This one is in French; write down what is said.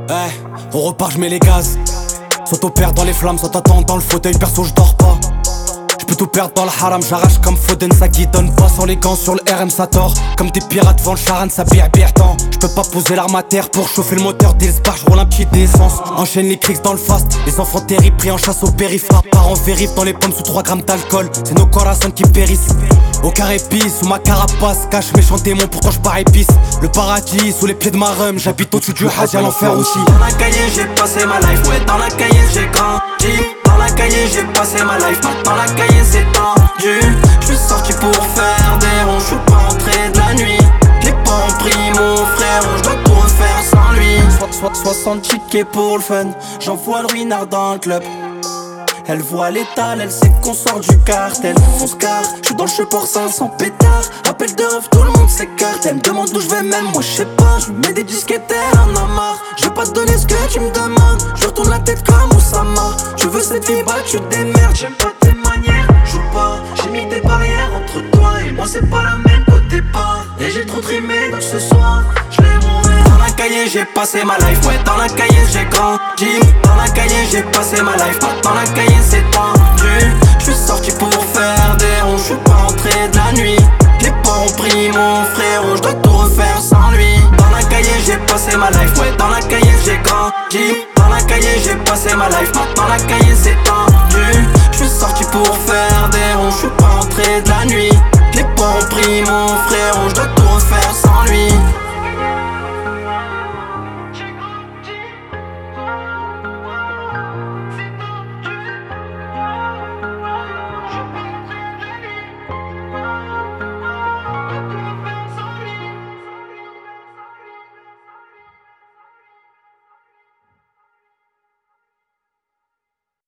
On repart, je mets les gaz. Soit on perd dans les flammes, soit t'attends dans le fauteuil. Perso, je dors pas. J'peux tout perdre dans le haram, j'arrache comme Foden, ça qui donne pas sans les gants sur le RM, ça tord. Comme des pirates devant le charan, ça bire tant. J'peux pas poser l'arme à terre pour chauffer le moteur d'Ilsbar, j'roule un petit d'essence. Enchaîne les crics dans le fast, les enfants terribles pris en chasse au périph'. Parents vérifs dans les pommes sous 3 grammes d'alcool, c'est nos corazones qui périssent. Aucun épice, sous ma carapace, cache méchant démon pourquoi j'pars épice. Le paradis sous les pieds de ma rhum, j'habite au-dessus du Hajj à l'enfer aussi. Dans la cahier j'ai passé ma life, ouais dans la cahier j'ai grandi. Dans la cahier j'ai passé ma life, maintenant la cahier c'est tendu. J'suis sorti pour faire des ronds, j'suis pas rentré de la nuit. J'ai pas pris mon frère, j'dois tout refaire sans lui. 60 tickets pour le fun, j'envoie le ruinard dans le club. Elle voit l'étal, elle sait qu'on sort du cartel. On se carre, j'suis dans le chemin 500 pétards. Appel de ref, tout le monde s'écarte. Elle me demande d'où j'vais même, moi j'sais pas. J'mets des disquettes, elle en a marre. J'vais pas te donner ce que tu me demandes. Je retourne la tête comme Oussama. Je veux cette vie, bah tu te démerdes. J'aime pas tes manières, joue pas. J'ai mis des barrières entre toi et moi, c'est pas la même qu'au départ. Et j'ai trop trimé, donc ce soir, j'l'ai roulé. Dans la cahier j'ai passé ma life, ouais dans la cahier j'ai grandi. Dans la cahier j'ai passé ma life, maintenant la cahier c'est tendu. J'suis sorti pour faire des ronds, j'suis pas rentré de la nuit. Les pas ont pris mon frérot, j'dois tout refaire sans lui. Dans la cahier j'ai passé ma life, ouais dans la cahier j'ai grandi. Dans la cahier j'ai passé ma life, maintenant la cahier c'est tendu. J'suis sorti pour faire des ronds, j'suis pas rentré de la nuit. Les pas ont pris mon frérot, j'dois tout refaire sans lui.